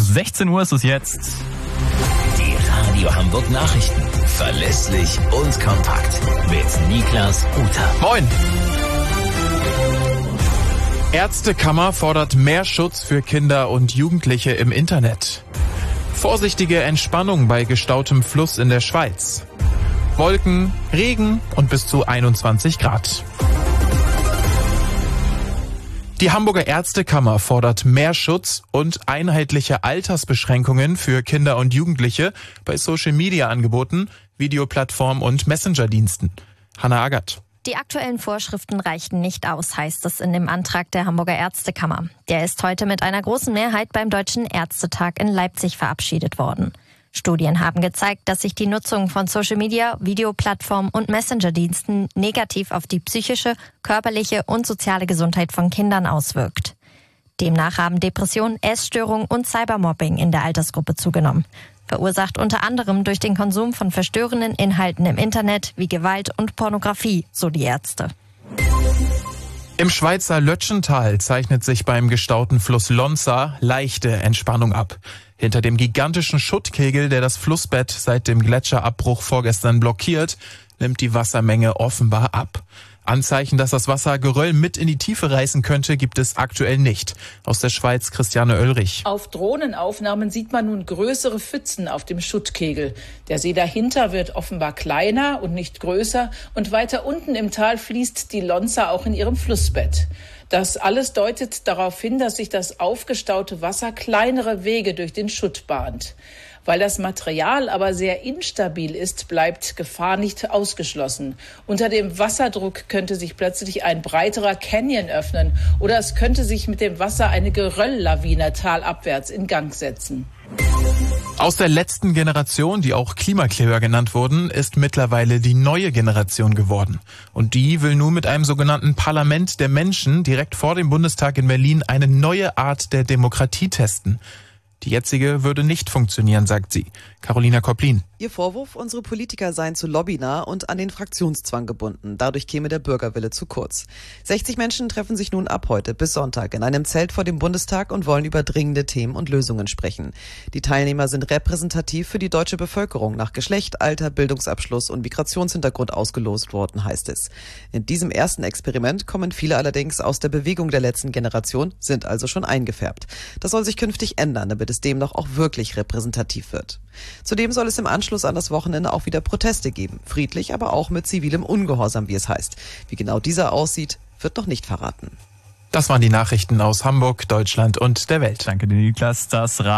16 Uhr ist es jetzt. Die Radio Hamburg Nachrichten. Verlässlich und kompakt. Mit Niklas Uter. Moin! Ärztekammer fordert mehr Schutz für Kinder und Jugendliche im Internet. Vorsichtige Entspannung bei gestautem Fluss in der Schweiz. Wolken, Regen und bis zu 21 Grad. Die Hamburger Ärztekammer fordert mehr Schutz und einheitliche Altersbeschränkungen für Kinder und Jugendliche bei Social-Media-Angeboten, Videoplattformen und Messenger-Diensten. Hanna Agert. Die aktuellen Vorschriften reichten nicht aus, heißt es in dem Antrag der Hamburger Ärztekammer. Der ist heute mit einer großen Mehrheit beim Deutschen Ärztetag in Leipzig verabschiedet worden. Studien haben gezeigt, dass sich die Nutzung von Social Media, Videoplattformen und Messenger-Diensten negativ auf die psychische, körperliche und soziale Gesundheit von Kindern auswirkt. Demnach haben Depressionen, Essstörungen und Cybermobbing in der Altersgruppe zugenommen. Verursacht unter anderem durch den Konsum von verstörenden Inhalten im Internet wie Gewalt und Pornografie, so die Ärzte. Im Schweizer Lötschental zeichnet sich beim gestauten Fluss Lonza leichte Entspannung ab. Hinter dem gigantischen Schuttkegel, der das Flussbett seit dem Gletscherabbruch vorgestern blockiert, nimmt die Wassermenge offenbar ab. Anzeichen, dass das Wasser Geröll mit in die Tiefe reißen könnte, gibt es aktuell nicht. Aus der Schweiz Christiane Oelrich. Auf Drohnenaufnahmen sieht man nun größere Pfützen auf dem Schuttkegel. Der See dahinter wird offenbar kleiner und nicht größer und weiter unten im Tal fließt die Lonza auch in ihrem Flussbett. Das alles deutet darauf hin, dass sich das aufgestaute Wasser kleinere Wege durch den Schutt bahnt. Weil das Material aber sehr instabil ist, bleibt Gefahr nicht ausgeschlossen. Unter dem Wasserdruck könnte sich plötzlich ein breiterer Canyon öffnen oder es könnte sich mit dem Wasser eine Gerölllawine talabwärts in Gang setzen. Aus der letzten Generation, die auch Klimakleber genannt wurden, ist mittlerweile die neue Generation geworden. Und die will nun mit einem sogenannten Parlament der Menschen direkt vor dem Bundestag in Berlin eine neue Art der Demokratie testen. Die jetzige würde nicht funktionieren, sagt sie. Carolina Kopplin. Ihr Vorwurf, unsere Politiker seien zu lobbynah und an den Fraktionszwang gebunden. Dadurch käme der Bürgerwille zu kurz. 60 Menschen treffen sich nun ab heute bis Sonntag in einem Zelt vor dem Bundestag und wollen über dringende Themen und Lösungen sprechen. Die Teilnehmer sind repräsentativ für die deutsche Bevölkerung nach Geschlecht, Alter, Bildungsabschluss und Migrationshintergrund ausgelost worden, heißt es. In diesem ersten Experiment kommen viele allerdings aus der Bewegung der letzten Generation, sind also schon eingefärbt. Das soll sich künftig ändern, damit es demnach auch wirklich repräsentativ wird. Zudem soll es im Anschluss an das Wochenende auch wieder Proteste geben. Friedlich, aber auch mit zivilem Ungehorsam, wie es heißt. Wie genau dieser aussieht, wird noch nicht verraten. Das waren die Nachrichten aus Hamburg, Deutschland und der Welt. Danke dir, Niklas. Das